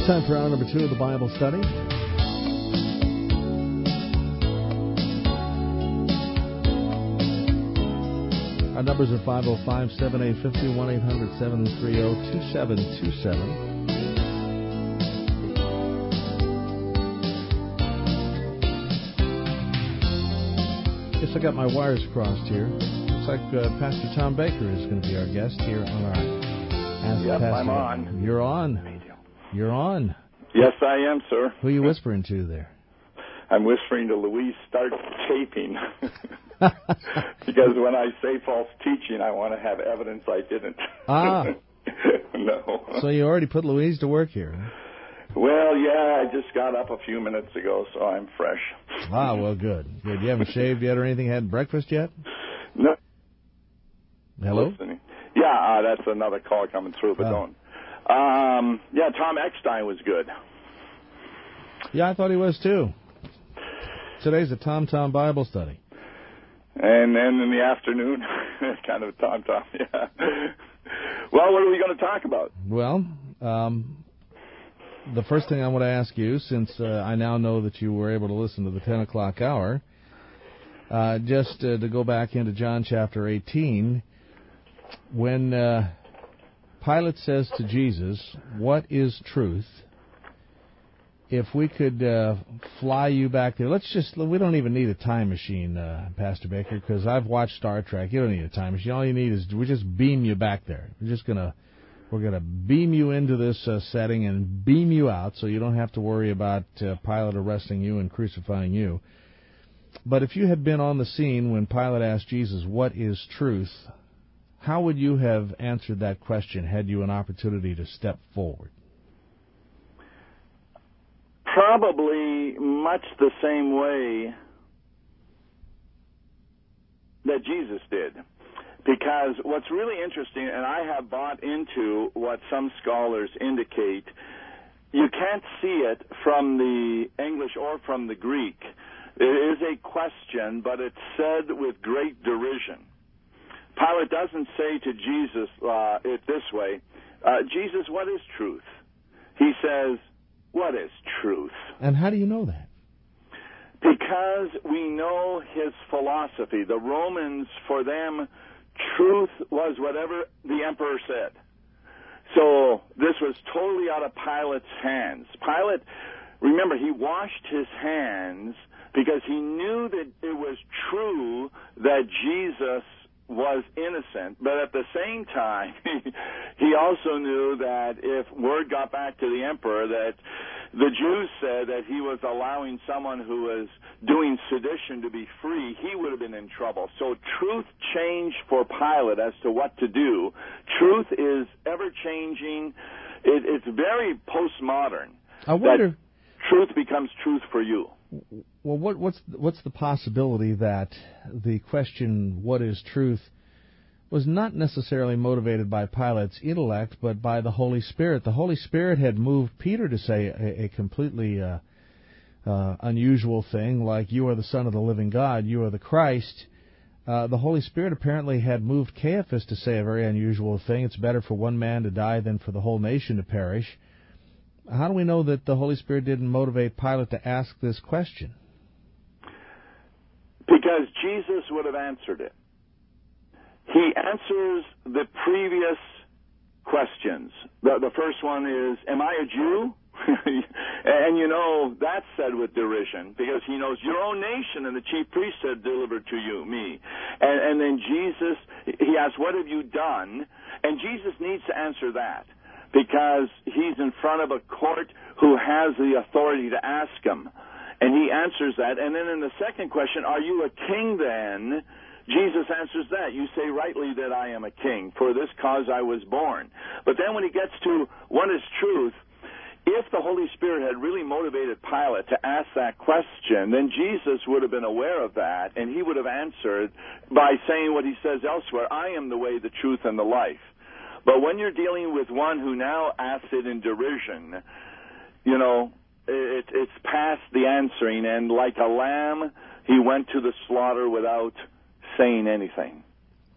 Time for hour number 2 of the Bible study. Our numbers are 505-7850, 1-800-730-2727. Guess I got my wires crossed here. Looks like Pastor Tom Baker is going to be our guest here on our Ask Yep, Pastor. I'm on. You're on. You're on. Yes, I am, sir. Who are you whispering to there? I'm whispering to Louise, start taping. Because when I say false teaching, I want to have evidence I didn't. Ah. No. So you already put Louise to work here, huh? Well, yeah, I just got up a few minutes ago, so I'm fresh. Ah, well, good. Good. You haven't shaved yet or anything? Had breakfast yet? No. Hello? Listening. Yeah, that's another call coming through, but don't. Yeah, Tom Eckstein was good. Yeah, I thought he was, too. Today's a Tom Bible study. And then in the afternoon, kind of Tom, yeah. Well, what are we going to talk about? Well, the first thing I want to ask you, since I now know that you were able to listen to the 10 o'clock hour, just to go back into John chapter 18, when Pilate says to Jesus, "What is truth?" If we could fly you back there, we don't even need a time machine, Pastor Baker, because I've watched Star Trek. You don't need a time machine. All you need is, we just beam you back there. We're gonna beam you into this setting and beam you out, so you don't have to worry about Pilate arresting you and crucifying you. But if you had been on the scene when Pilate asked Jesus, "What is truth?" how would you have answered that question had you an opportunity to step forward? Probably much the same way that Jesus did. Because what's really interesting, and I have bought into what some scholars indicate, you can't see it from the English or from the Greek. It is a question, but it's said with great derision. Pilate doesn't say to Jesus it this way, "Jesus, what is truth?" He says, "What is truth?" And how do you know that? Because we know his philosophy. The Romans, for them, truth was whatever the emperor said. So this was totally out of Pilate's hands. Pilate, remember, he washed his hands because he knew that it was true that Jesus was innocent, but at the same time, he also knew that if word got back to the emperor that the Jews said that he was allowing someone who was doing sedition to be free, he would have been in trouble. So truth changed for Pilate as to what to do. Truth is ever-changing. It's very postmodern. I wonder, that truth becomes truth for you. Well, what's the possibility that the question, "What is truth?" was not necessarily motivated by Pilate's intellect, but by the Holy Spirit? The Holy Spirit had moved Peter to say a completely unusual thing, like, "You are the Son of the living God, you are the Christ." The Holy Spirit apparently had moved Caiaphas to say a very unusual thing. "It's better for one man to die than for the whole nation to perish." How do we know that the Holy Spirit didn't motivate Pilate to ask this question? Because Jesus would have answered it. He answers the previous questions. The first one is, "Am I a Jew?" And you know, that's said with derision, because he knows your own nation and the chief priest had delivered to you, me. And then Jesus, he asks, "What have you done?" And Jesus needs to answer that, because he's in front of a court who has the authority to ask him. And he answers that. And then in the second question, "Are you a king then?" Jesus answers that. "You say rightly that I am a king. For this cause I was born." But then when he gets to what is truth, if the Holy Spirit had really motivated Pilate to ask that question, then Jesus would have been aware of that, and he would have answered by saying what he says elsewhere, "I am the way, the truth, and the life." But when you're dealing with one who now asks it in derision, you know, it's past the answering, and like a lamb, he went to the slaughter without saying anything.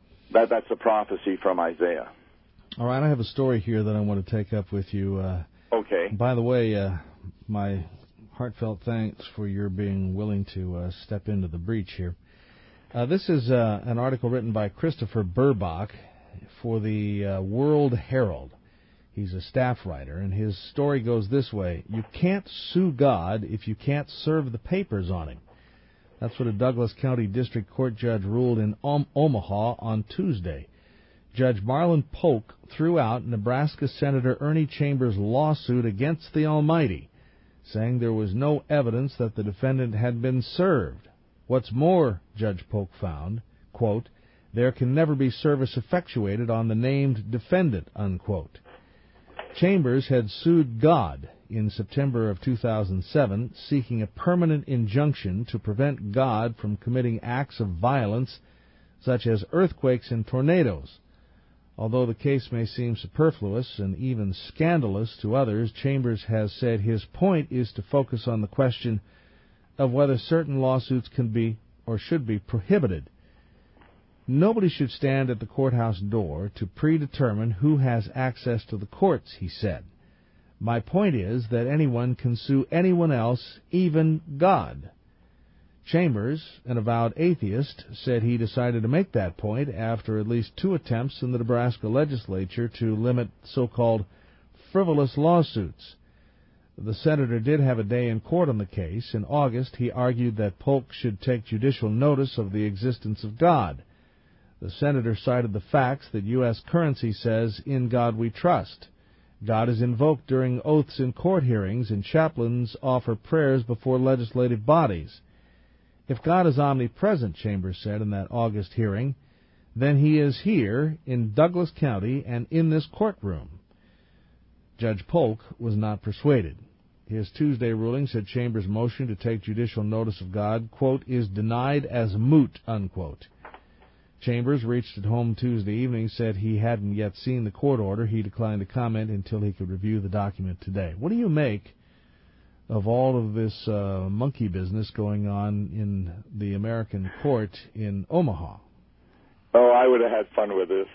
That's a prophecy from Isaiah. All right, I have a story here that I want to take up with you. Okay. By the way, my heartfelt thanks for your being willing to step into the breach here. This is an article written by Christopher Burbach for the World Herald. He's a staff writer, and his story goes this way: you can't sue God if you can't serve the papers on him. That's what a Douglas County District Court judge ruled in Omaha on Tuesday. Judge Marlon Polk threw out Nebraska Senator Ernie Chambers' lawsuit against the Almighty, saying there was no evidence that the defendant had been served. What's more, Judge Polk found, quote, there can never be service effectuated on the named defendant, unquote. Chambers had sued God in September of 2007, seeking a permanent injunction to prevent God from committing acts of violence such as earthquakes and tornadoes. Although the case may seem superfluous and even scandalous to others, Chambers has said his point is to focus on the question of whether certain lawsuits can be or should be prohibited. Nobody should stand at the courthouse door to predetermine who has access to the courts, he said. My point is that anyone can sue anyone else, even God. Chambers, an avowed atheist, said he decided to make that point after at least 2 attempts in the Nebraska legislature to limit so-called frivolous lawsuits. The senator did have a day in court on the case. In August, he argued that Polk should take judicial notice of the existence of God. The senator cited the facts that U.S. currency says, "In God we trust." God is invoked during oaths in court hearings, and chaplains offer prayers before legislative bodies. If God is omnipresent, Chambers said in that August hearing, then he is here in Douglas County and in this courtroom. Judge Polk was not persuaded. His Tuesday ruling said Chambers' motion to take judicial notice of God, quote, is denied as moot, unquote. Chambers reached at home Tuesday evening, said he hadn't yet seen the court order. He declined to comment until he could review the document today. What do you make of all of this monkey business going on in the American court in Omaha? Oh, I would have had fun with this.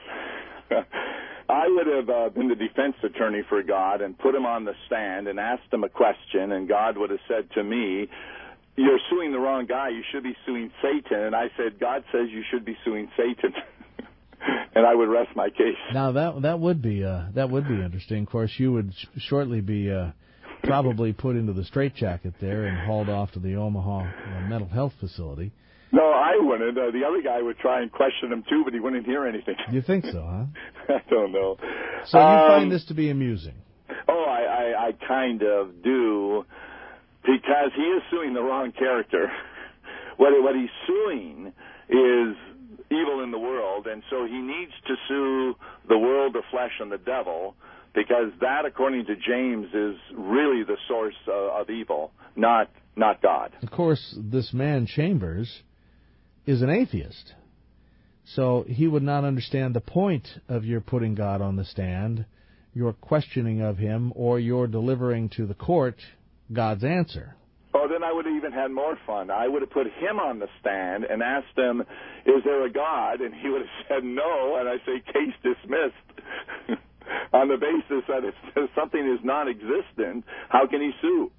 I would have been the defense attorney for God and put him on the stand and asked him a question, and God would have said to me, you're suing the wrong guy. You should be suing Satan. And I said, God says you should be suing Satan. And I would rest my case. Now, that would be interesting. Of course, you would shortly be probably put into the straitjacket there and hauled off to the Omaha mental health facility. No, I wouldn't. The other guy would try and question him, too, but he wouldn't hear anything. You think so, huh? I don't know. So you find this to be amusing? Oh, I kind of do, because he is suing the wrong character. What he's suing is evil in the world, and so he needs to sue the world, the flesh, and the devil, because that, according to James, is really the source of evil, not God. Of course, this man, Chambers, is an atheist. So he would not understand the point of your putting God on the stand, your questioning of him, or your delivering to the court God's answer. Oh, then I would have even had more fun. I would have put him on the stand and asked him, is there a God? And he would have said no, and I say, case dismissed. On the basis that if something is non-existent, how can he sue?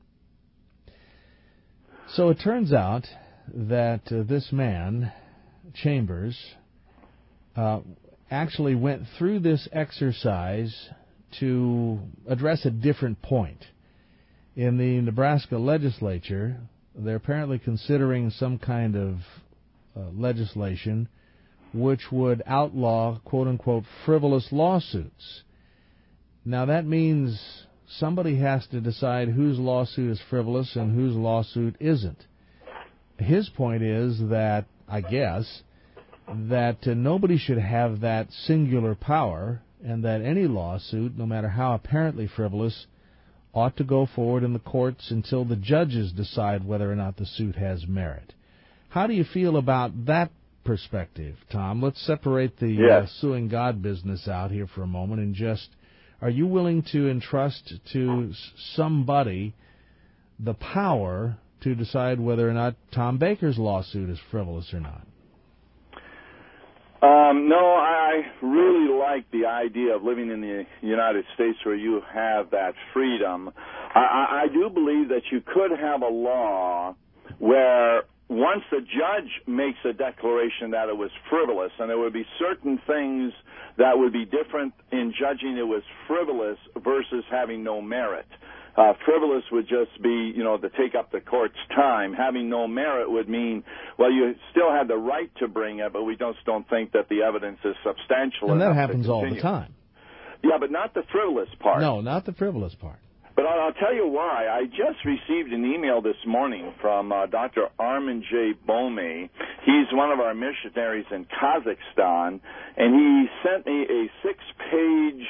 So it turns out that this man, Chambers, actually went through this exercise to address a different point. In the Nebraska legislature, they're apparently considering some kind of legislation which would outlaw, quote-unquote, frivolous lawsuits. Now, that means somebody has to decide whose lawsuit is frivolous and whose lawsuit isn't. His point is that, I guess, that nobody should have that singular power, and that any lawsuit, no matter how apparently frivolous, ought to go forward in the courts until the judges decide whether or not the suit has merit. How do you feel about that perspective, Tom? Let's separate the suing God business out here for a moment and just, are you willing to entrust to somebody the power to decide whether or not Tom Baker's lawsuit is frivolous or not? No, I really like the idea of living in the United States where you have that freedom. I do believe that you could have a law where once the judge makes a declaration that it was frivolous, and there would be certain things that would be different in judging it was frivolous versus having no merit. Frivolous would just be, to take up the court's time. Having no merit would mean, well, you still have the right to bring it, but we just don't think that the evidence is substantial enough. And that happens all the time. Yeah, but not the frivolous part. No, not the frivolous part. But I'll tell you why. I just received an email this morning from Dr. Armin J. Bomey. He's one of our missionaries in Kazakhstan, and he sent me a 6-page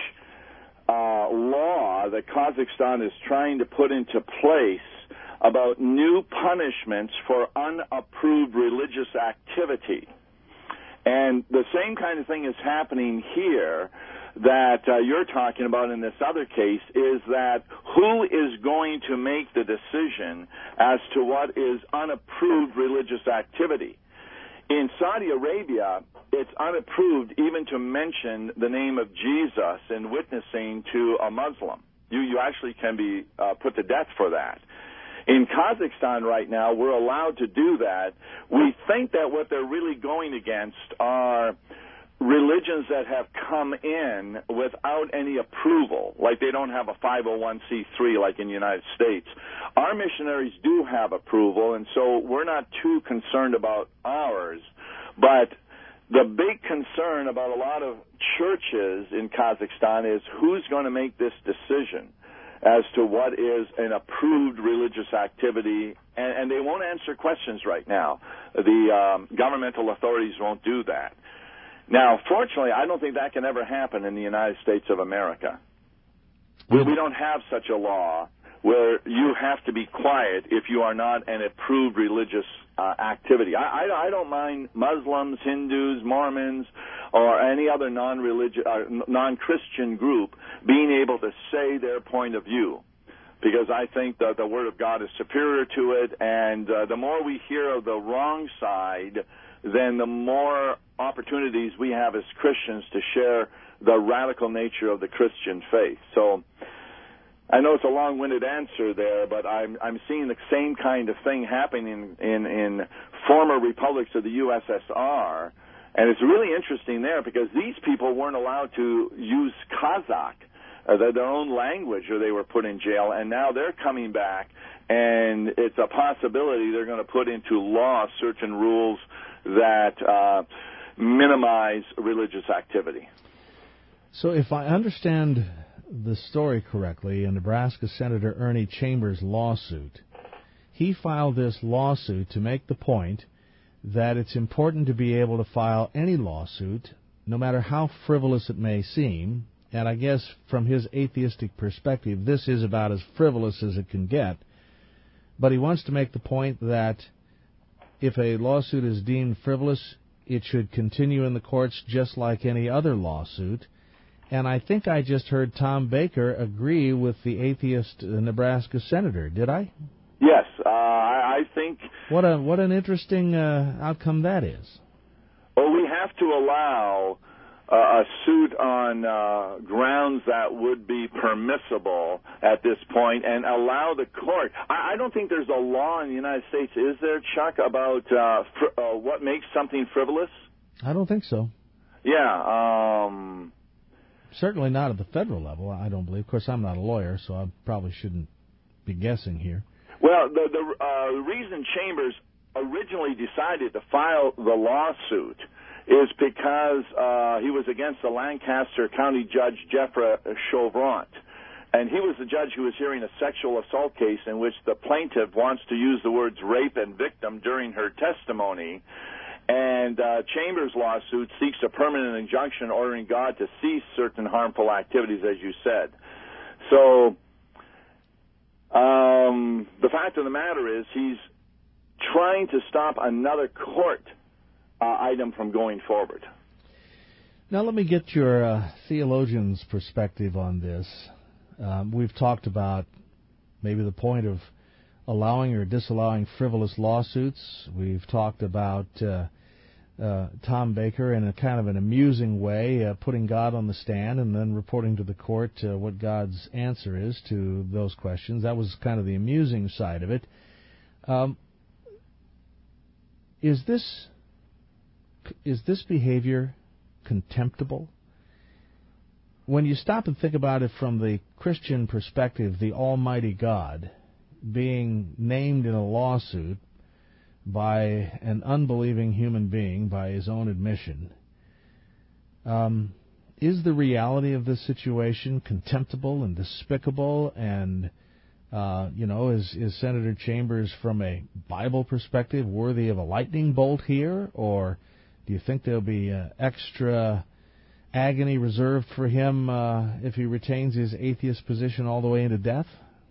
law that Kazakhstan is trying to put into place about new punishments for unapproved religious activity. And the same kind of thing is happening here that you're talking about in this other case, is that who is going to make the decision as to what is unapproved religious activity? In Saudi Arabia, it's unapproved even to mention the name of Jesus in witnessing to a Muslim. You actually can be put to death for that. In Kazakhstan right now, we're allowed to do that. We think that what they're really going against are religions that have come in without any approval, like they don't have a 501c3 like in the United States. Our missionaries do have approval, and so we're not too concerned about ours. But the big concern about a lot of churches in Kazakhstan is who's going to make this decision as to what is an approved religious activity, and they won't answer questions right now. The governmental authorities won't do that. Now, fortunately, I don't think that can ever happen in the United States of America. We don't have such a law where you have to be quiet if you are not an approved religious activity. I don't mind Muslims, Hindus, Mormons, or any other non-Christian group being able to say their point of view, because I think that the Word of God is superior to it, and the more we hear of the wrong side, then the more opportunities we have as Christians to share the radical nature of the Christian faith. So I know it's a long-winded answer there, but I'm seeing the same kind of thing happening in former republics of the USSR, and it's really interesting there because these people weren't allowed to use Kazakh, their own language, or they were put in jail, and now they're coming back, and it's a possibility they're going to put into law certain rules that minimize religious activity. So if I understand the story correctly, in Nebraska Senator Ernie Chambers' lawsuit, he filed this lawsuit to make the point that it's important to be able to file any lawsuit, no matter how frivolous it may seem, and I guess from his atheistic perspective, this is about as frivolous as it can get, but he wants to make the point that if a lawsuit is deemed frivolous, it should continue in the courts just like any other lawsuit. And I think I just heard Tom Baker agree with the atheist Nebraska senator. Did I? Yes, I think. What an interesting outcome that is. Well, we have to allow a suit on grounds that would be permissible at this point, and allow the court. I don't think there's a law in the United States, is there, Chuck, about what makes something frivolous? I don't think so. Yeah. Certainly not at the federal level, I don't believe. Of course, I'm not a lawyer, so I probably shouldn't be guessing here. Well, the reason Chambers originally decided to file the lawsuit is because he was against the Lancaster County Judge Jeffrey Chauvrant. And he was the judge who was hearing a sexual assault case in which the plaintiff wants to use the words rape and victim during her testimony. And Chambers' lawsuit seeks a permanent injunction ordering God to cease certain harmful activities, as you said. So the fact of the matter is he's trying to stop another court item from going forward. Now let me get your theologian's perspective on this. We've talked about maybe the point of allowing or disallowing frivolous lawsuits. We've talked about Tom Baker in a kind of an amusing way, putting God on the stand and then reporting to the court what God's answer is to those questions. That was kind of the amusing side of it. Is this behavior contemptible? When you stop and think about it from the Christian perspective, the Almighty God being named in a lawsuit by an unbelieving human being, by his own admission, is the reality of this situation contemptible and despicable? And is Senator Chambers, from a Bible perspective, worthy of a lightning bolt here? Or do you think there'll be extra agony reserved for him if he retains his atheist position all the way into death?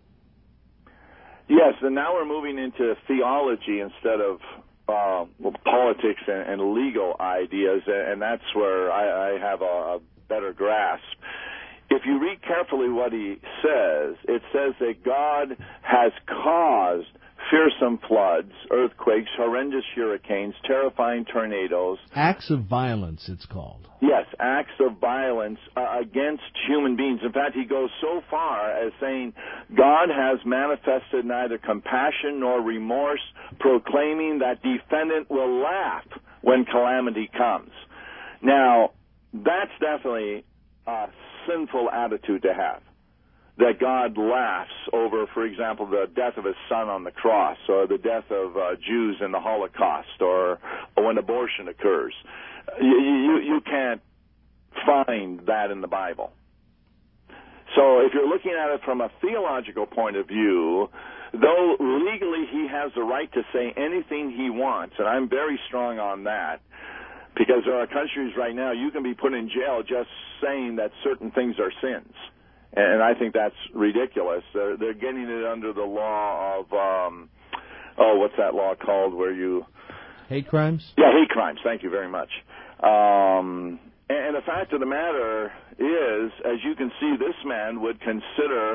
Yes, and now we're moving into theology instead of politics and legal ideas, and that's where I have a better grasp. If you read carefully what he says, it says that God has caused fearsome floods, earthquakes, horrendous hurricanes, terrifying tornadoes. Acts of violence, it's called. Yes, acts of violence against human beings. In fact, he goes so far as saying God has manifested neither compassion nor remorse, proclaiming that defendant will laugh when calamity comes. Now, that's definitely a sinful attitude to have. That God laughs over, for example, the death of his son on the cross, or the death of Jews in the Holocaust, or when abortion occurs. You can't find that in the Bible. So if you're looking at it from a theological point of view, though legally he has the right to say anything he wants, and I'm very strong on that, because there are countries right now you can be put in jail just saying that certain things are sins. And I think that's ridiculous. They're getting it under the law of, what's that law called where you... Hate crimes? Yeah, hate crimes. Thank you very much. And the fact of the matter is, as you can see, this man would consider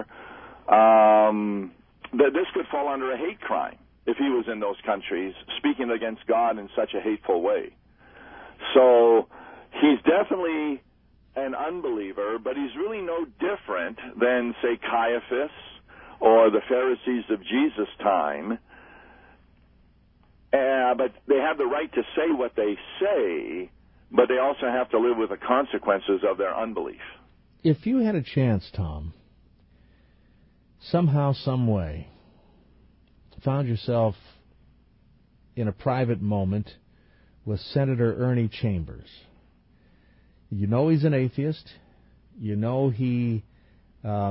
that this could fall under a hate crime if he was in those countries, speaking against God in such a hateful way. So he's definitely an unbeliever, but he's really no different than, say, Caiaphas or the Pharisees of Jesus' time. But they have the right to say what they say, but they also have to live with the consequences of their unbelief. If you had a chance, Tom, somehow, some way, found yourself in a private moment with Senator Ernie Chambers, you know he's an atheist. You know he, has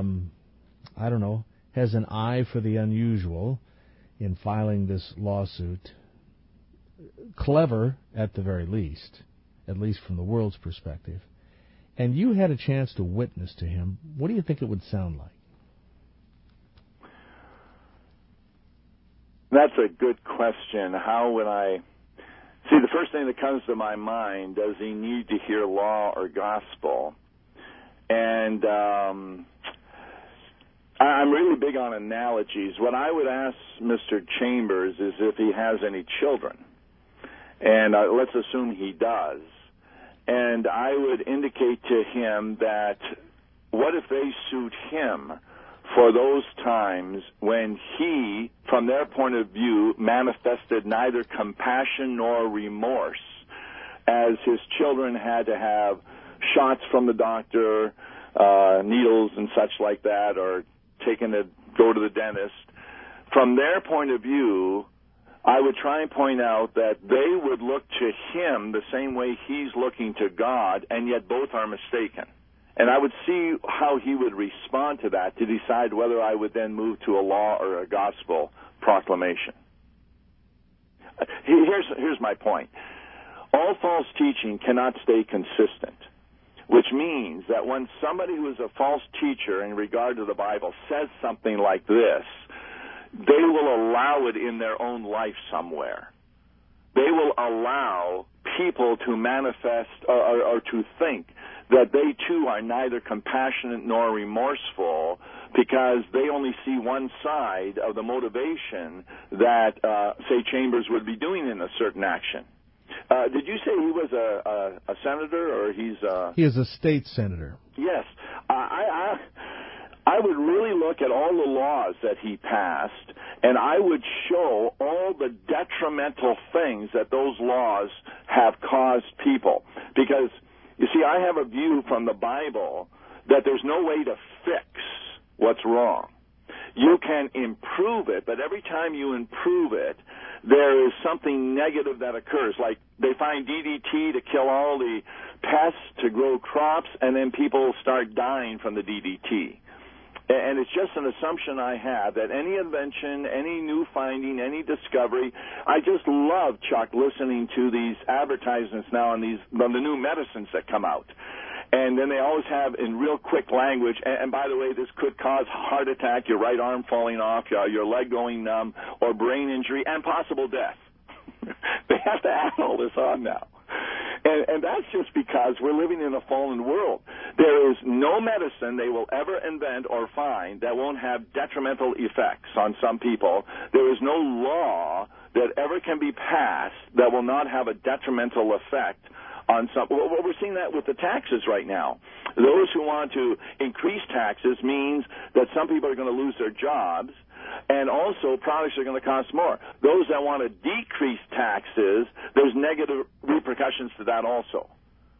an eye for the unusual in filing this lawsuit. Clever, at the very least, at least from the world's perspective. And you had a chance to witness to him. What do you think it would sound like? That's a good question. How would I... See, the first thing that comes to my mind, does he need to hear law or gospel? And I'm really big on analogies. What I would ask Mr. Chambers is if he has any children. And let's assume he does. And I would indicate to him that what if they sued him for those times when he, from their point of view, manifested neither compassion nor remorse, as his children had to have shots from the doctor, needles and such like that, or taken to go to the dentist. From their point of view, I would try and point out that they would look to him the same way he's looking to God, and yet both are mistaken. And I would see how he would respond to that to decide whether I would then move to a law or a gospel proclamation. Here's my point. All false teaching cannot stay consistent, which means that when somebody who is a false teacher in regard to the Bible says something like this, they will allow it in their own life somewhere. They will allow people to manifest or to think that they too are neither compassionate nor remorseful because they only see one side of the motivation that, say, Chambers would be doing in a certain action. Did you say he was a senator, or he's? He is a state senator. Yes, I would really look at all the laws that he passed, and I would show all the detrimental things that those laws have caused people. Because, you see, I have a view from the Bible that there's no way to fix what's wrong. You can improve it, but every time you improve it, there is something negative that occurs. Like they find DDT to kill all the pests, to grow crops, and then people start dying from the DDT. And it's just an assumption I have that any invention, any new finding, any discovery, I just love, Chuck, listening to these advertisements now on the new medicines that come out. And then they always have in real quick language, and by the way, this could cause heart attack, your right arm falling off, your leg going numb, or brain injury, and possible death. They have to add all this on now. And that's just because we're living in a fallen world. There is no medicine they will ever invent or find that won't have detrimental effects on some people. There is no law that ever can be passed that will not have a detrimental effect on some. Well, we're seeing that with the taxes right now. Those who want to increase taxes means that some people are going to lose their jobs, and also products are going to cost more. Those that want to decrease taxes, there's negative repercussions to that also.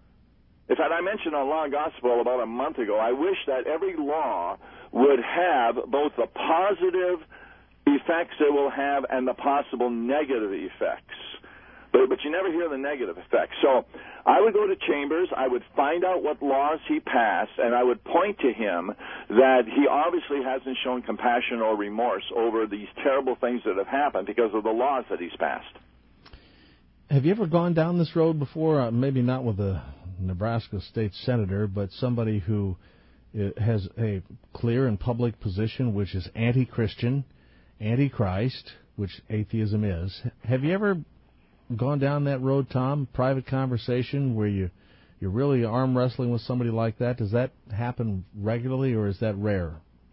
In fact, I mentioned on Law and Gospel about a month ago, I wish that every law would have both the positive effects it will have and the possible negative effects. But you never hear the negative effects. So I would go to Chambers, I would find out what laws he passed, and I would point to him that he obviously hasn't shown compassion or remorse over these terrible things that have happened because of the laws that he's passed. Have you ever gone down this road before? Maybe not with a Nebraska state senator, but somebody who has a clear and public position which is anti-Christian, anti-Christ, which atheism is. Have you ever gone down that road, Tom? Private conversation where you're really arm wrestling with somebody like that? Does that happen regularly, or is that rare?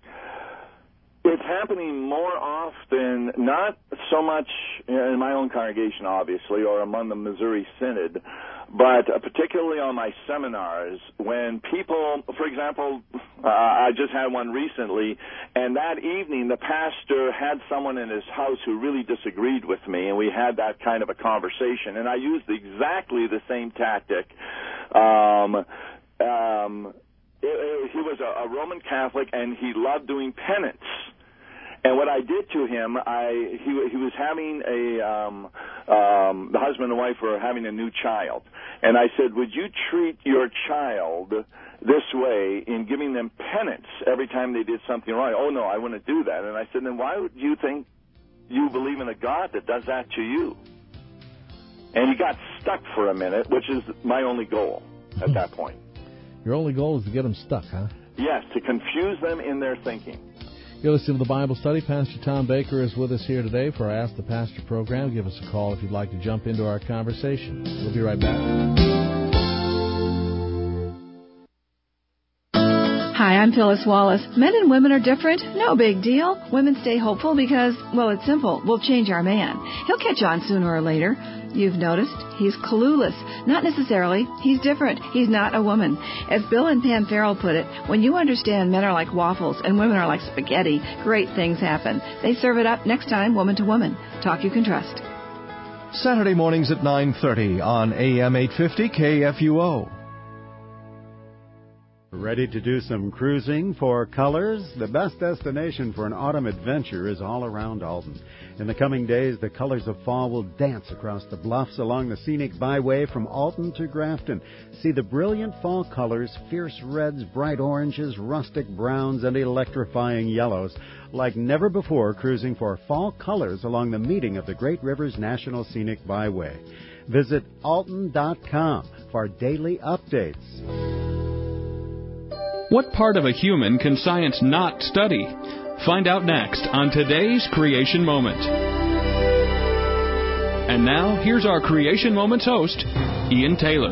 It's happening more often, not so much in my own congregation, obviously, or among the Missouri Synod, but particularly on my seminars when people, for example, I just had one recently, and that evening the pastor had someone in his house who really disagreed with me, and we had that kind of a conversation, and I used exactly the same tactic. He was a Roman Catholic, and he loved doing penance. And what I did to him, he was having the husband and wife were having a new child. And I said, would you treat your child this way in giving them penance every time they did something wrong? Oh, no, I wouldn't do that. And I said, then why would you think you believe in a God that does that to you? And he got stuck for a minute, which is my only goal at that point. Your only goal is to get them stuck, huh? Yes, to confuse them in their thinking. You're listening to the Bible Study. Pastor Tom Baker is with us here today for our Ask the Pastor program. Give us a call if you'd like to jump into our conversation. We'll be right back. Hi, I'm Phyllis Wallace. Men and women are different. No big deal. Women stay hopeful because, well, it's simple. We'll change our man. He'll catch on sooner or later. You've noticed he's clueless. Not necessarily. He's different. He's not a woman. As Bill and Pam Farrell put it, when you understand men are like waffles and women are like spaghetti, great things happen. They serve it up next time, Woman to Woman. Talk you can trust. Saturday mornings at 9:30 on AM 850 KFUO. Ready to do some cruising for Colors? The best destination for an autumn adventure is all around Alton. In the coming days, the colors of fall will dance across the bluffs along the scenic byway from Alton to Grafton. See the brilliant fall colors, fierce reds, bright oranges, rustic browns, and electrifying yellows. Like never before, cruising for fall colors along the meeting of the Great Rivers National Scenic Byway. Visit Alton.com for daily updates. What part of a human can science not study? Find out next on today's Creation Moment. And now, here's our Creation Moments host, Ian Taylor.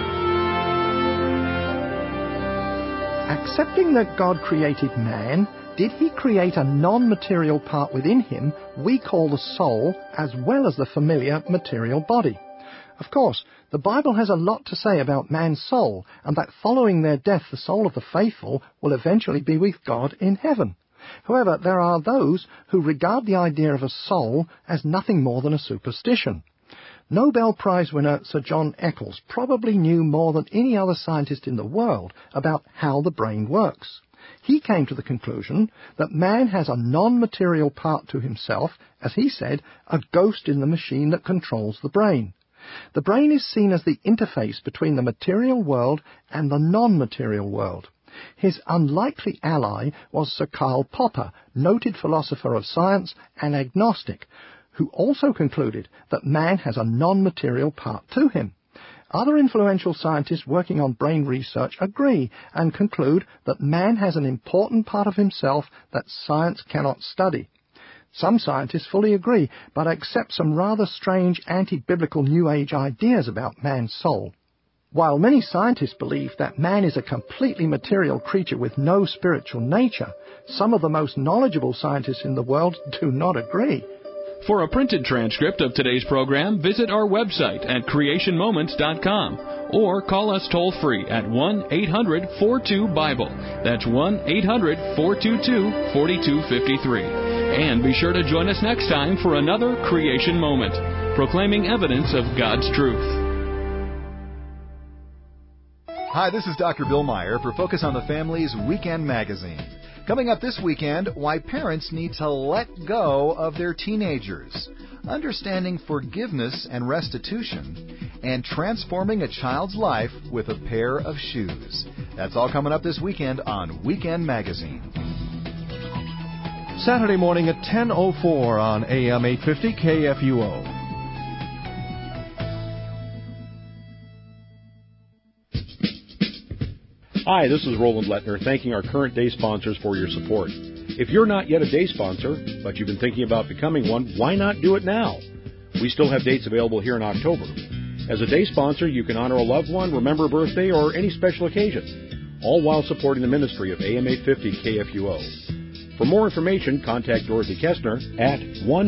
Accepting that God created man did he create a non-material part within him we call the soul, as well as the familiar material body. Of course, the Bible has a lot to say about man's soul, and that following their death the soul of the faithful will eventually be with God in heaven. However, there are those who regard the idea of a soul as nothing more than a superstition. Nobel Prize winner Sir John Eccles probably knew more than any other scientist in the world about how the brain works. He came to the conclusion that man has a non-material part to himself, as he said, a ghost in the machine that controls the brain. The brain is seen as the interface between the material world and the non-material world. His unlikely ally was Sir Karl Popper, noted philosopher of science and agnostic, who also concluded that man has a non-material part to him. Other influential scientists working on brain research agree and conclude that man has an important part of himself that science cannot study. Some scientists fully agree, but accept some rather strange anti-biblical New Age ideas about man's soul. While many scientists believe that man is a completely material creature with no spiritual nature, some of the most knowledgeable scientists in the world do not agree. For a printed transcript of today's program, visit our website at creationmoments.com or call us toll-free at 1-800-42-BIBLE. That's 1-800-422-4253. And be sure to join us next time for another Creation Moment, proclaiming evidence of God's truth. Hi, this is Dr. Bill Meyer for Focus on the Family's Weekend Magazine. Coming up this weekend, why parents need to let go of their teenagers, understanding forgiveness and restitution, and transforming a child's life with a pair of shoes. That's all coming up this weekend on Weekend Magazine. Saturday morning at 10:04 on AM 850 KFUO. Hi, this is Roland Lettner, thanking our current day sponsors for your support. If you're not yet a day sponsor, but you've been thinking about becoming one, why not do it now? We still have dates available here in October. As a day sponsor, you can honor a loved one, remember a birthday, or any special occasion, all while supporting the ministry of AM 850 KFUO. For more information, contact Dorothy Kestner at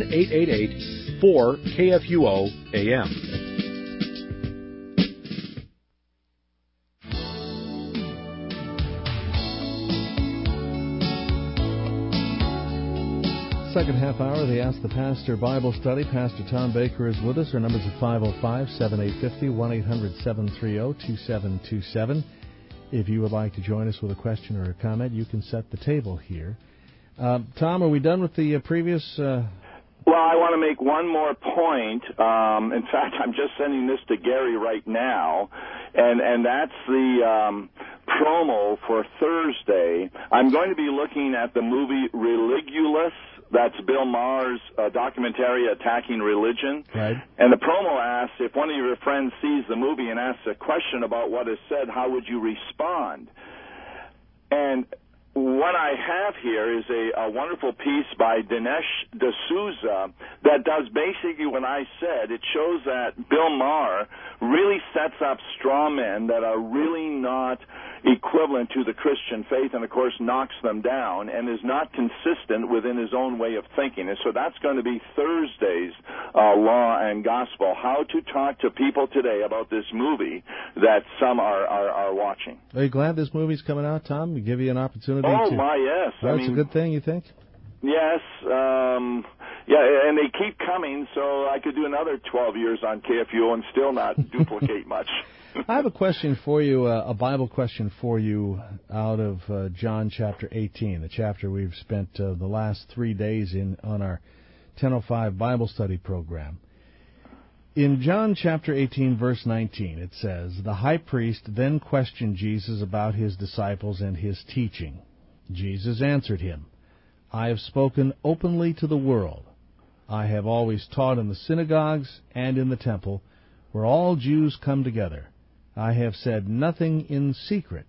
1-888-4-KFUO-AM. Second half hour of the Ask the Pastor Bible Study. Pastor Tom Baker is with us. Our numbers are 505-7850, 1-800-730-2727. If you would like to join us with a question or a comment, you can set the table here. Tom, are we done with the previous... Well, I want to make one more point. In fact, I'm just sending this to Gary right now, and that's the promo for Thursday. I'm going to be looking at the movie Religulous. That's Bill Maher's documentary, Attacking Religion. Right. And the promo asks, if one of your friends sees the movie and asks a question about what is said, how would you respond? And what I have here is a wonderful piece by Dinesh D'Souza that does basically what I said. It shows that Bill Maher really sets up straw men that are really not equivalent to the Christian faith and, of course, knocks them down and is not consistent within his own way of thinking. And so that's going to be Thursday's Law and Gospel, how to talk to people today about this movie that some are watching. Are you glad this movie's coming out, Tom? Give you an opportunity Oh, to... my, yes. Well, that's a good thing, you think? Yes. Yeah, and they keep coming, so I could do another 12 years on KFUO and still not duplicate much. I have a question for you, a Bible question for you out of John chapter 18, the chapter we've spent the last 3 days in on our 10:05 Bible study program. In John chapter 18, verse 19, it says, "The high priest then questioned Jesus about his disciples and his teaching. Jesus answered him, 'I have spoken openly to the world. I have always taught in the synagogues and in the temple, where all Jews come together. I have said nothing in secret.'"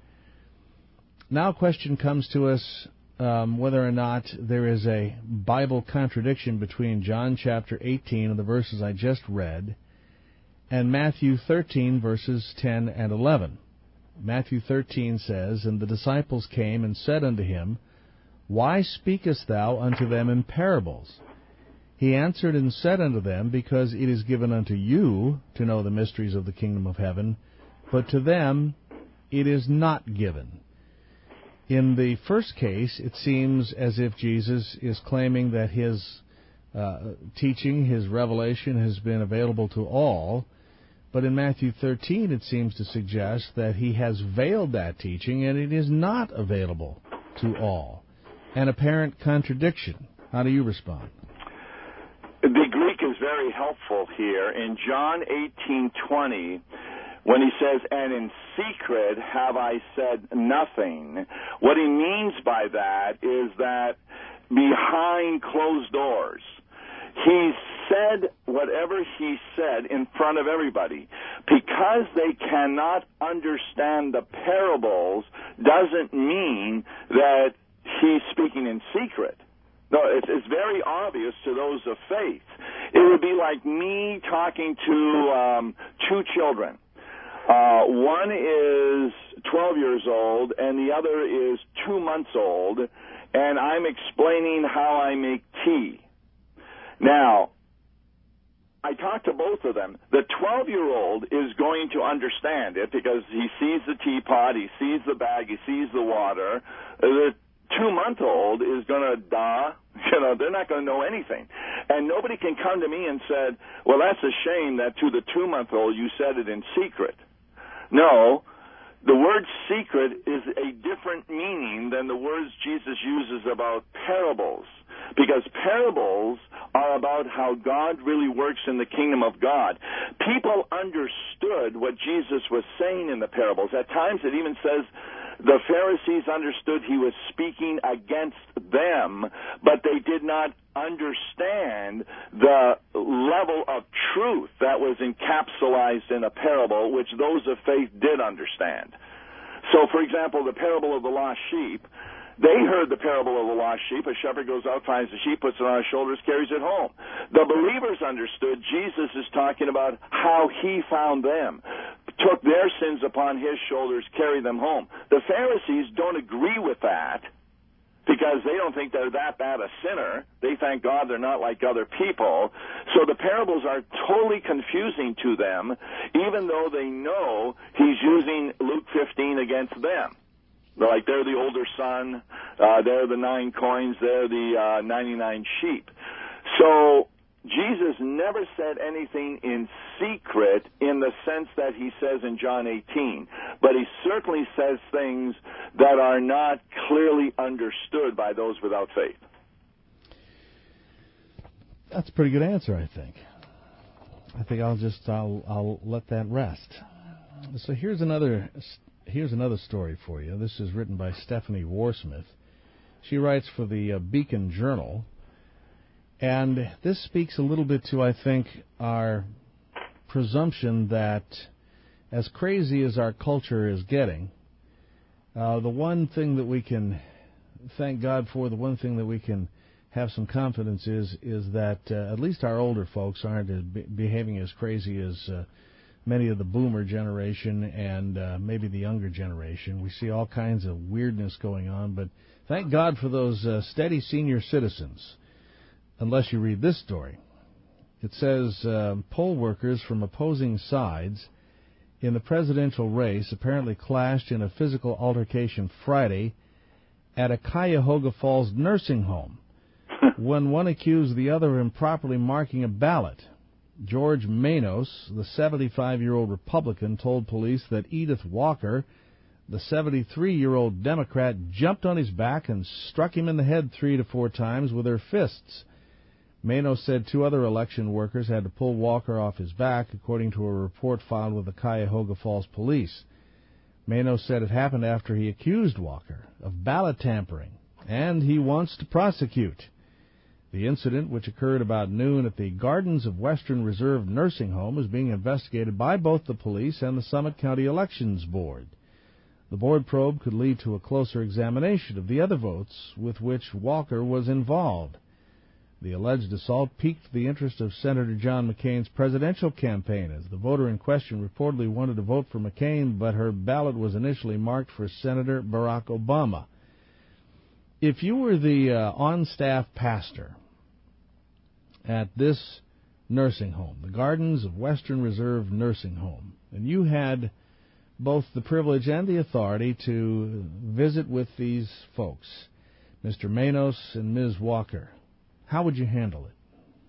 Now a question comes to us whether or not there is a Bible contradiction between John chapter 18 and the verses I just read and Matthew 13 verses 10 and 11. Matthew 13 says, "And the disciples came and said unto him, Why speakest thou unto them in parables? He answered and said unto them, Because it is given unto you to know the mysteries of the kingdom of heaven, but to them it is not given. In the first case, it seems as if Jesus is claiming that his teaching, his revelation, has been available to all. But in Matthew 13, it seems to suggest that he has veiled that teaching and it is not available to all. An apparent contradiction. How do you respond? The Greek is very helpful here. In John 18:20, when he says, and in secret have I said nothing, what he means by that is that behind closed doors, he said whatever he said in front of everybody. Because they cannot understand the parables doesn't mean that he's speaking in secret. No, it's very obvious to those of faith. It would be like me talking to two children. One is 12 years old and the other is 2 months old, and I'm explaining how I make tea. Now, I talked to both of them. The 12-year-old is going to understand it because he sees the teapot, he sees the bag, he sees the water. The 2-month-old is going to they're not going to know anything. And nobody can come to me and said, well, that's a shame that to the 2-month-old you said it in secret. No, the word secret is a different meaning than the words Jesus uses about parables. Because parables are about how God really works in the kingdom of God. People understood what Jesus was saying in the parables. At times it even says the Pharisees understood he was speaking against them, but they did not understand the level of truth that was encapsulated in a parable, which those of faith did understand. So, for example, the parable of the lost sheep, they heard the parable of the lost sheep. A shepherd goes out, finds the sheep, puts it on his shoulders, carries it home. The believers understood Jesus is talking about how he found them, took their sins upon his shoulders, carried them home. The Pharisees don't agree with that because they don't think they're that bad a sinner. They thank God they're not like other people. So the parables are totally confusing to them, even though they know he's using Luke 15 against them. Like they're the older son, they're the 9 coins, they're the 99 sheep. So Jesus never said anything in secret in the sense that he says in John 18, but he certainly says things that are not clearly understood by those without faith. That's a pretty good answer, I think. I'll let that rest. So here's another story for you. This is written by Stephanie Warsmith. She writes for the Beacon Journal. And this speaks a little bit to, I think, our presumption that as crazy as our culture is getting, the one thing that we can thank God for, the one thing that we can have some confidence is that at least our older folks aren't behaving as crazy as many of the boomer generation and maybe the younger generation. We see all kinds of weirdness going on, but thank God for those steady senior citizens. Unless you read this story. It says poll workers from opposing sides in the presidential race apparently clashed in a physical altercation Friday at a Cuyahoga Falls nursing home when one accused the other of improperly marking a ballot. George Manos, the 75-year-old Republican, told police that Edith Walker, the 73-year-old Democrat, jumped on his back and struck him in the head 3 to 4 times with her fists. Manos said 2 other election workers had to pull Walker off his back, according to a report filed with the Cuyahoga Falls police. Manos said it happened after he accused Walker of ballot tampering, and he wants to prosecute. The incident, which occurred about noon at the Gardens of Western Reserve Nursing Home, is being investigated by both the police and the Summit County Elections Board. The board probe could lead to a closer examination of the other votes with which Walker was involved. The alleged assault piqued the interest of Senator John McCain's presidential campaign, as the voter in question reportedly wanted to vote for McCain, but her ballot was initially marked for Senator Barack Obama. If you were the on-staff pastor at this nursing home, the Gardens of Western Reserve Nursing Home, and you had both the privilege and the authority to visit with these folks, Mr. Manos and Ms. Walker, how would you handle it?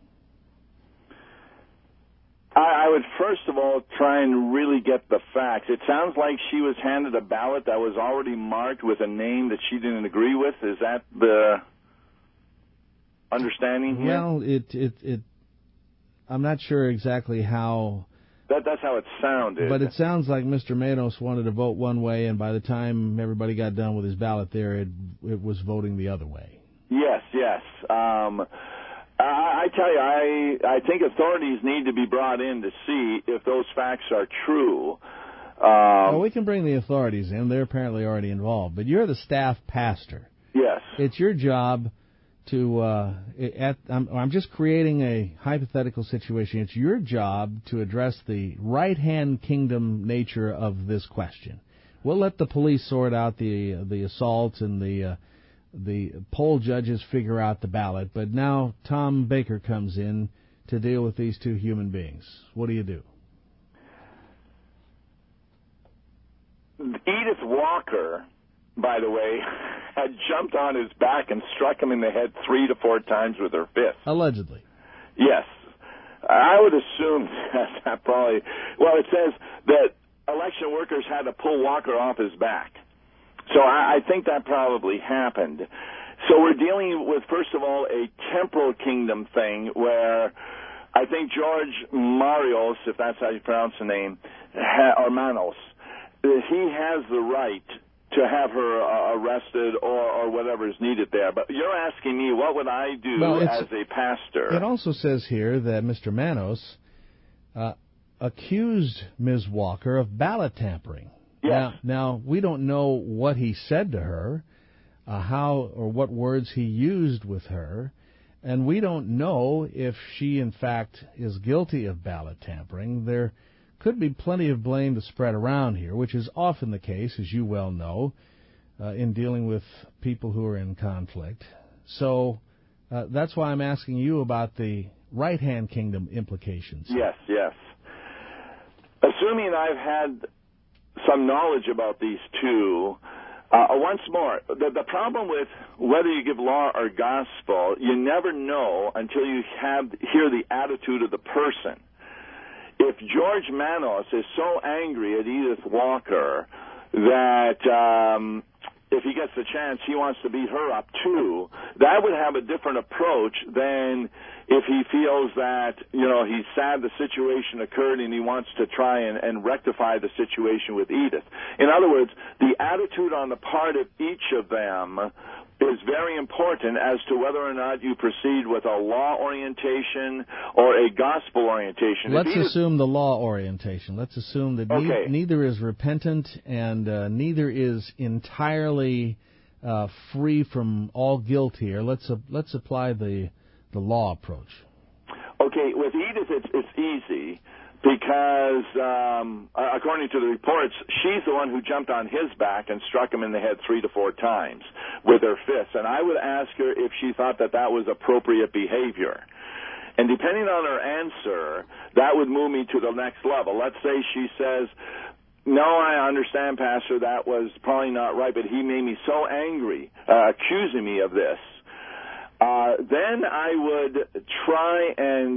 I would first of all try and really get the facts. It sounds like she was handed a ballot that was already marked with a name that she didn't agree with. Is that the understanding here? Well, I'm not sure exactly how. That's how it sounded. But it sounds like Mr. Manos wanted to vote one way, and by the time everybody got done with his ballot there, it was voting the other way. Yes. I tell you, I think authorities need to be brought in to see if those facts are true. Well, we can bring the authorities in. They're apparently already involved. But you're the staff pastor. Yes. It's your job to, I'm just creating a hypothetical situation. It's your job to address the right-hand kingdom nature of this question. We'll let the police sort out the assault and the poll judges figure out the ballot, but now Tom Baker comes in to deal with these two human beings. What do you do? Edith Walker, by the way, had jumped on his back and struck him in the head 3 to 4 times with her fist. Allegedly. Yes. I would assume that probably... Well, it says that election workers had to pull Walker off his back. So I think that probably happened. So we're dealing with, first of all, a temporal kingdom thing where I think George Marios, if that's how you pronounce the name, or Manos, he has the right to have her arrested or whatever is needed there. But you're asking me, what would I do as a pastor? It also says here that Mr. Manos accused Ms. Walker of ballot tampering. Yes. Now, we don't know what he said to her, how or what words he used with her, and we don't know if she, in fact, is guilty of ballot tampering. There could be plenty of blame to spread around here, which is often the case, as you well know, in dealing with people who are in conflict. So that's why I'm asking you about the right-hand kingdom implications. Yes. Assuming I've had some knowledge about these two. Once more, the problem with whether you give law or gospel, you never know until you hear the attitude of the person. If George Manos is so angry at Edith Walker that if he gets the chance, he wants to beat her up too, that would have a different approach than if he feels that, he's sad the situation occurred and he wants to try and rectify the situation with Edith. In other words, the attitude on the part of each of them is very important as to whether or not you proceed with a law orientation or a gospel orientation. Let's assume the law orientation. Let's assume that neither is repentant and neither is entirely free from all guilt here. Let's apply the law approach. Okay, with Edith, it's easy because, according to the reports, she's the one who jumped on his back and struck him in the head 3 to 4 times with her fists. And I would ask her if she thought that was appropriate behavior. And depending on her answer, that would move me to the next level. Let's say she says, no, I understand, Pastor, that was probably not right, but he made me so angry, accusing me of this. Then I would try and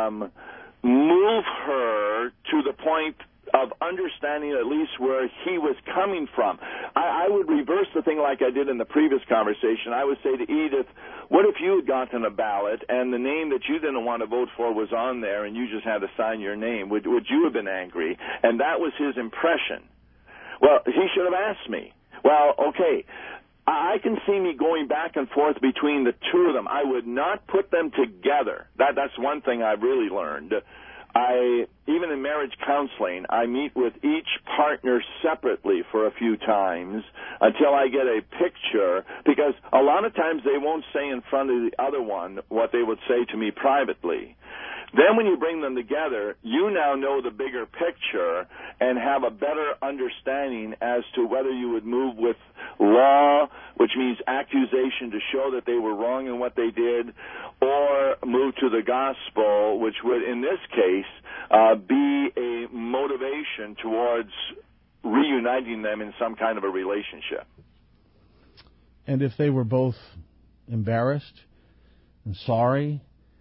move her to the point of understanding at least where he was coming from. I would reverse the thing like I did in the previous conversation. I would say to Edith, what if you had gotten a ballot and the name that you didn't want to vote for was on there and you just had to sign your name? Would you have been angry? And that was his impression. Well, he should have asked me. Well, okay, I can see me going back and forth between the two of them. I would not put them together. That's one thing I've really learned. Even in marriage counseling, I meet with each partner separately for a few times until I get a picture, because a lot of times they won't say in front of the other one what they would say to me privately. Then when you bring them together, you now know the bigger picture and have a better understanding as to whether you would move with law, which means accusation to show that they were wrong in what they did, or move to the gospel, which would, in this case, be a motivation towards reuniting them in some kind of a relationship. And if they were both embarrassed and sorry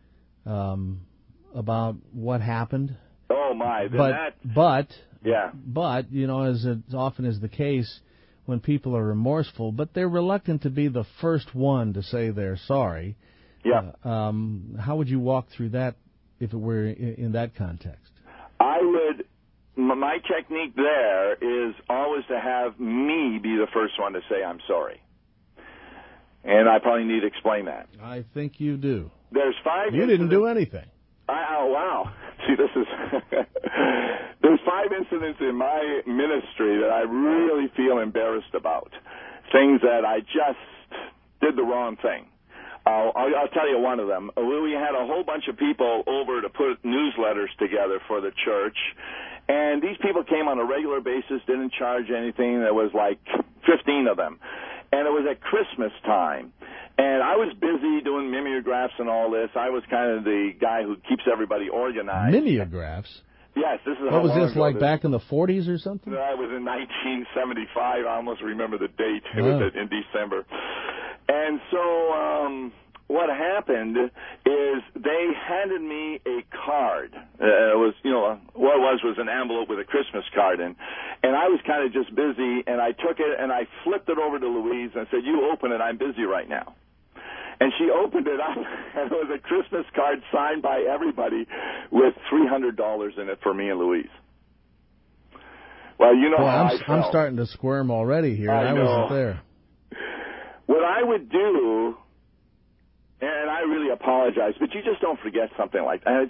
about what happened, but you know, as often is the case, when people are remorseful, but they're reluctant to be the first one to say they're sorry. Yeah. How would you walk through that if it were in that context? I would. My technique there is always to have me be the first one to say I'm sorry. And I probably need to explain that. I think you do. There's 5 You didn't do anything. Oh, wow. See, this is... There's 5 incidents in my ministry that I really feel embarrassed about. Things that I just did the wrong thing. I'll tell you one of them. We had a whole bunch of people over to put newsletters together for the church, and these people came on a regular basis, didn't charge anything. There was like 15 of them, and it was at Christmas time. And I was busy doing mimeographs and all this. I was kind of the guy who keeps everybody organized. Mimeographs? Yes, this is what was this, like back in the 40s or something? No, it was in 1975. I almost remember the date. It was in December. And so what happened is they handed me a card. It was, you know, what it was an envelope with a Christmas card in. And I was kind of just busy, and I took it and I flipped it over to Louise and said, "You open it. I'm busy right now." And she opened it up, and it was a Christmas card signed by everybody with $300 in it for me and Louise. Well, you know how I felt. I'm starting to squirm already here. I wasn't there. What I would do, and I really apologize, but you just don't forget something like that.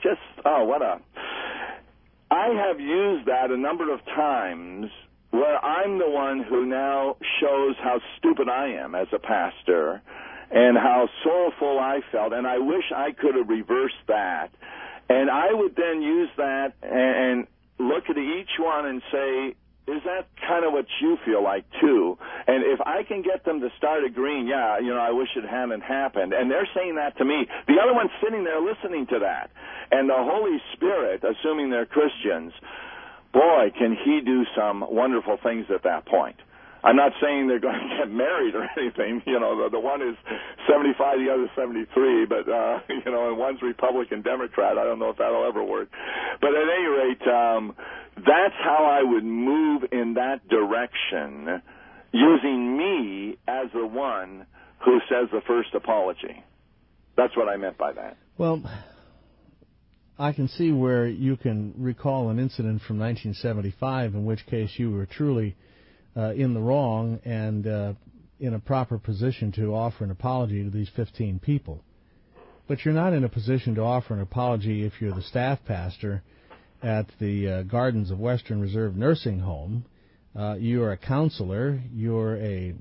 I have used that a number of times where I'm the one who now shows how stupid I am as a pastor, and how sorrowful I felt, and I wish I could have reversed that. And I would then use that and look at each one and say, is that kind of what you feel like, too? And if I can get them to start agreeing, yeah, you know, I wish it hadn't happened, and they're saying that to me, the other one's sitting there listening to that. And the Holy Spirit, assuming they're Christians, boy, can he do some wonderful things at that point. I'm not saying they're going to get married or anything. You know, the one is 75, the other 73, but, you know, and one's Republican, Democrat. I don't know if that'll ever work. But at any rate, that's how I would move in that direction, using me as the one who says the first apology. That's what I meant by that. Well, I can see where you can recall an incident from 1975 in which case you were truly in the wrong and in a proper position to offer an apology to these 15 people. But you're not in a position to offer an apology if you're the staff pastor at the Gardens of Western Reserve Nursing Home. You're a counselor. You're a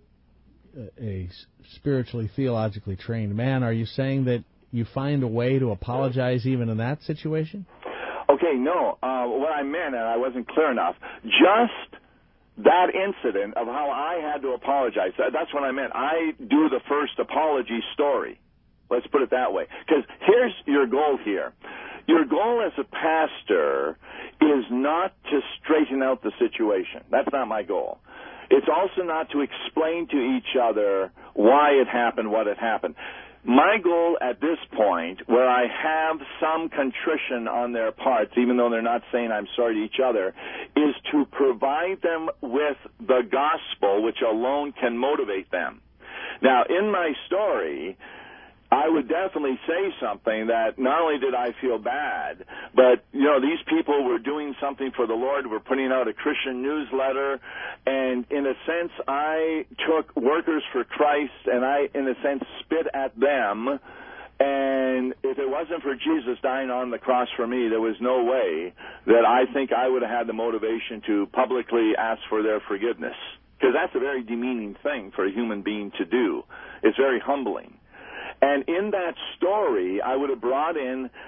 spiritually, theologically trained man. Are you saying that you find a way to apologize even in that situation? Okay, no. What I meant, and I wasn't clear enough, just that incident of how I had to apologize, that's what I meant. I do the first apology story. Let's put it that way. Because here's your goal here. Your goal as a pastor is not to straighten out the situation. That's not my goal. It's also not to explain to each other why it happened, what had happened. My goal at this point, where I have some contrition on their parts, even though they're not saying I'm sorry to each other, is to provide them with the gospel, which alone can motivate them. Now, in my story, I would definitely say something that not only did I feel bad, but, you know, these people were doing something for the Lord. We're putting out a Christian newsletter, and in a sense, I took Workers for Christ, and I, in a sense, spit at them. And if it wasn't for Jesus dying on the cross for me, there was no way that I think I would have had the motivation to publicly ask for their forgiveness. Because that's a very demeaning thing for a human being to do. It's very humbling. And in that story, I would have brought in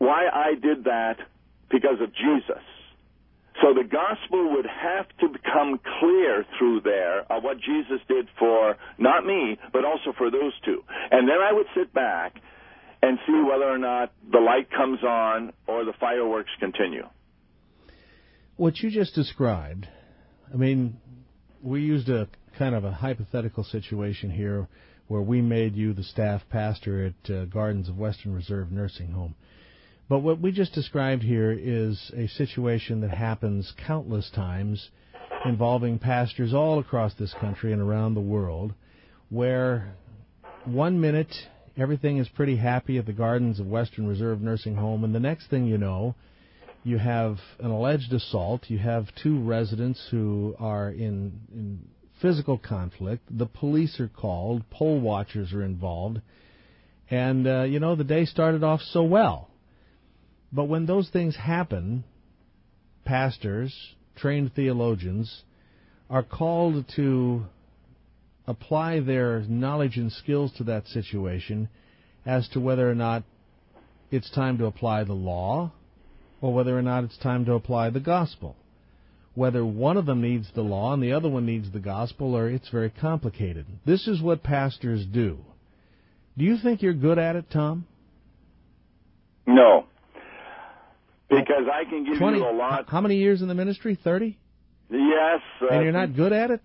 why I did that, because of Jesus. So the gospel would have to become clear through there of what Jesus did for not me, but also for those two. And then I would sit back and see whether or not the light comes on or the fireworks continue. What you just described, I mean, we used a kind of a hypothetical situation here where we made you the staff pastor at Gardens of Western Reserve Nursing Home. But what we just described here is a situation that happens countless times involving pastors all across this country and around the world, where 1 minute everything is pretty happy at the Gardens of Western Reserve Nursing Home, and the next thing you know, you have an alleged assault, you have 2 residents who are in physical conflict, the police are called, poll watchers are involved, and, the day started off so well. But when those things happen, pastors, trained theologians, are called to apply their knowledge and skills to that situation as to whether or not it's time to apply the law or whether or not it's time to apply the gospel. Whether one of them needs the law and the other one needs the gospel, or it's very complicated. This is what pastors do. Do you think you're good at it, Tom? No. Because I can give 20, you a lot. How many years in the ministry? 30? Yes. And you're not good at it?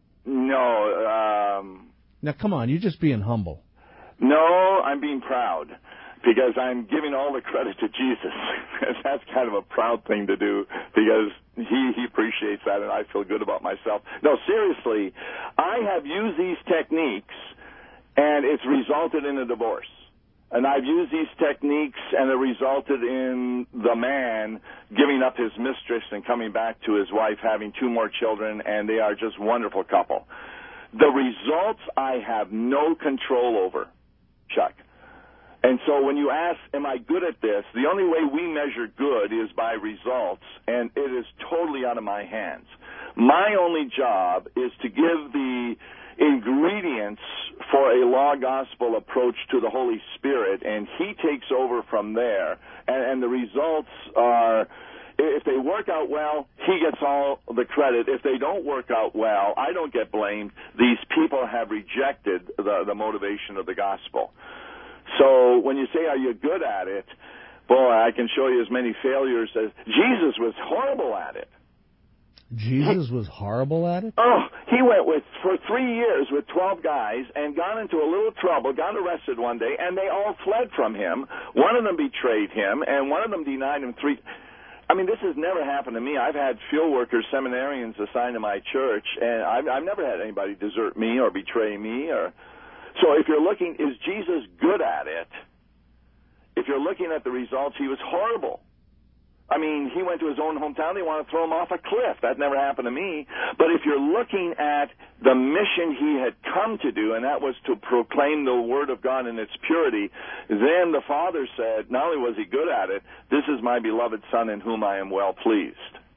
No. Now, come on, you're just being humble. No, I'm being proud. Because I'm giving all the credit to Jesus. That's kind of a proud thing to do, because he appreciates that, and I feel good about myself. No, seriously, I have used these techniques, and it's resulted in a divorce. And I've used these techniques, and it resulted in the man giving up his mistress and coming back to his wife, having 2 more children, and they are just a wonderful couple. The results I have no control over, Chuck. And so when you ask, am I good at this, the only way we measure good is by results, and it is totally out of my hands. My only job is to give the ingredients for a law-gospel approach to the Holy Spirit, and he takes over from there. And the results are, if they work out well, he gets all the credit. If they don't work out well, I don't get blamed. These people have rejected the motivation of the gospel. So when you say, are you good at it, boy, I can show you as many failures as Jesus was horrible at it. Jesus was horrible at it? Oh, he went for 3 years with 12 guys and got into a little trouble, got arrested one day, and they all fled from him. One of them betrayed him, and one of them denied him 3. I mean, this has never happened to me. I've had field workers, seminarians assigned to my church, and I've never had anybody desert me or betray me. So if you're looking, is Jesus good at it? If you're looking at the results, he was horrible. I mean, he went to his own hometown. They want to throw him off a cliff. That never happened to me. But if you're looking at the mission he had come to do, and that was to proclaim the Word of God in its purity, then the Father said, not only was he good at it, this is my beloved Son in whom I am well pleased.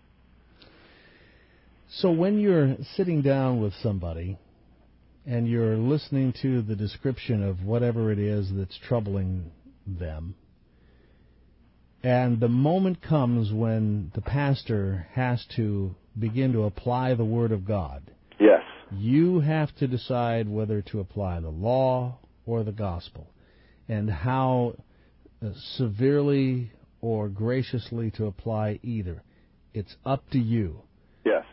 So when you're sitting down with somebody and you're listening to the description of whatever it is that's troubling them, and the moment comes when the pastor has to begin to apply the Word of God. Yes. You have to decide whether to apply the law or the gospel, and how severely or graciously to apply either. It's up to you. Yes.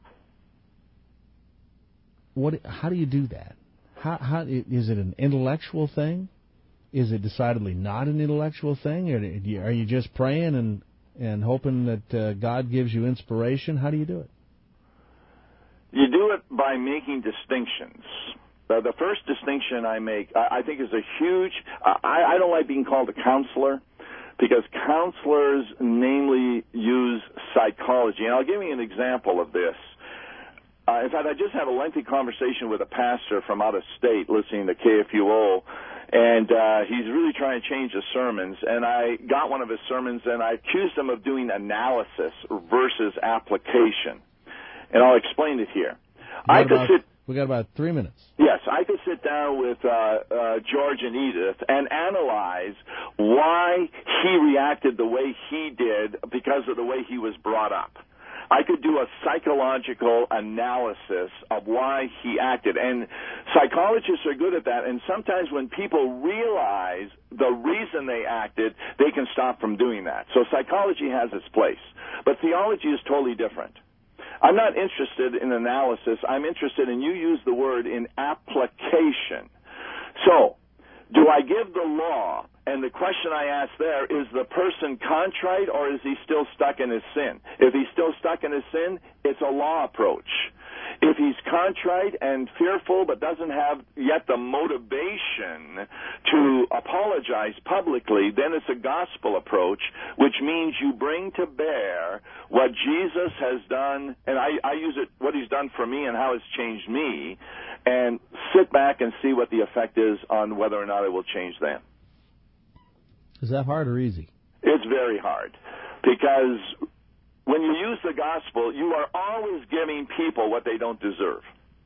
How do you do that? How is it an intellectual thing? Is it decidedly not an intellectual thing? Are you just praying and hoping that God gives you inspiration? How do you do it? You do it by making distinctions. The first distinction I make, I think, is a huge... I don't like being called a counselor, because counselors namely use psychology. And I'll give you an example of this. In fact, I just had a lengthy conversation with a pastor from out of state listening to KFUO, and he's really trying to change his sermons. And I got one of his sermons, and I accused him of doing analysis versus application. And I'll explain it here. We got about 3 minutes. Yes, I could sit down with George and Edith and analyze why he reacted the way he did because of the way he was brought up. I could do a psychological analysis of why he acted. And psychologists are good at that. And sometimes when people realize the reason they acted, they can stop from doing that. So psychology has its place. But theology is totally different. I'm not interested in analysis. I'm interested in, you use the word, in application. So, do I give the law? And the question I ask there, is the person contrite or is he still stuck in his sin? If he's still stuck in his sin, it's a law approach. If he's contrite and fearful but doesn't have yet the motivation to apologize publicly, then it's a gospel approach, which means you bring to bear what Jesus has done, and I use it, what he's done for me and how it's changed me, and sit back and see what the effect is on whether or not it will change them. Is that hard or easy? It's very hard, because when you use the gospel, you are always giving people what they don't deserve.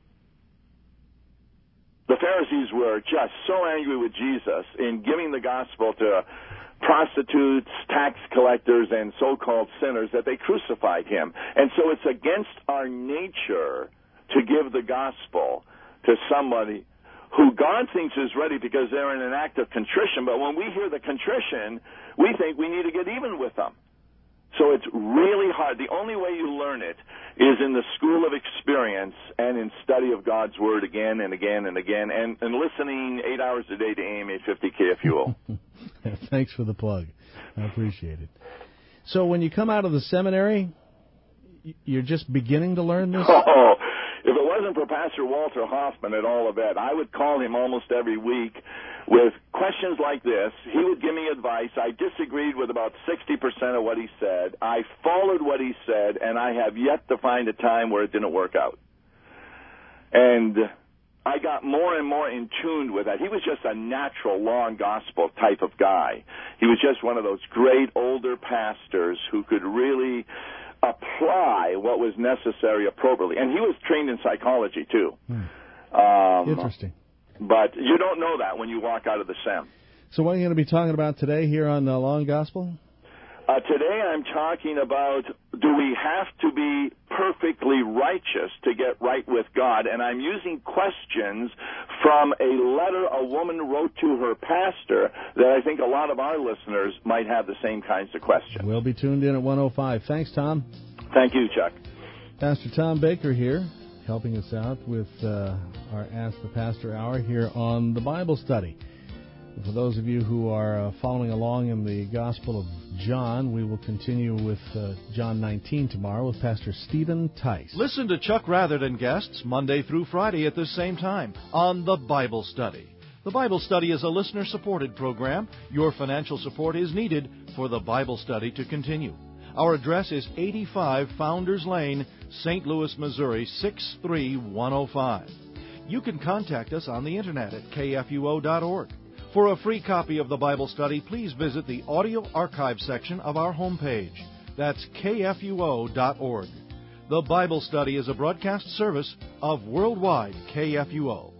The Pharisees were just so angry with Jesus in giving the gospel to prostitutes, tax collectors, and so-called sinners that they crucified him. And so it's against our nature to give the gospel to somebody who God thinks is ready because they're in an act of contrition. But when we hear the contrition, we think we need to get even with them. So it's really hard. The only way you learn it is in the school of experience and in study of God's Word again and again and again, and listening 8 hours a day to AM 850 KFUO. Thanks for the plug. I appreciate it. So when you come out of the seminary, you're just beginning to learn this? Oh, if it wasn't for Pastor Walter Hoffman at Olivet, I would call him almost every week with questions like this. He would give me advice. I disagreed with about 60% of what he said. I followed what he said, and I have yet to find a time where it didn't work out. And I got more and more in tune with that. He was just a natural law and gospel type of guy. He was just one of those great older pastors who could really apply what was necessary appropriately. And he was trained in psychology, too. Interesting. But you don't know that when you walk out of the SEM. So what are you going to be talking about today here on the Law and Gospel? Today I'm talking about, do we have to be perfectly righteous to get right with God? And I'm using questions from a letter a woman wrote to her pastor that I think a lot of our listeners might have the same kinds of questions. We'll be tuned in at 105. Thanks, Tom. Thank you, Chuck. Pastor Tom Baker here, helping us out with our Ask the Pastor Hour here on the Bible Study. For those of you who are following along in the Gospel of John, we will continue with John 19 tomorrow with Pastor Stephen Tice. Listen to Chuck Rather and guests Monday through Friday at this same time on the Bible Study. The Bible Study is a listener-supported program. Your financial support is needed for the Bible Study to continue. Our address is 85 Founders Lane, St. Louis, Missouri, 63105. You can contact us on the Internet at kfuo.org. For a free copy of the Bible Study, please visit the audio archive section of our homepage. That's kfuo.org. The Bible Study is a broadcast service of Worldwide KFUO.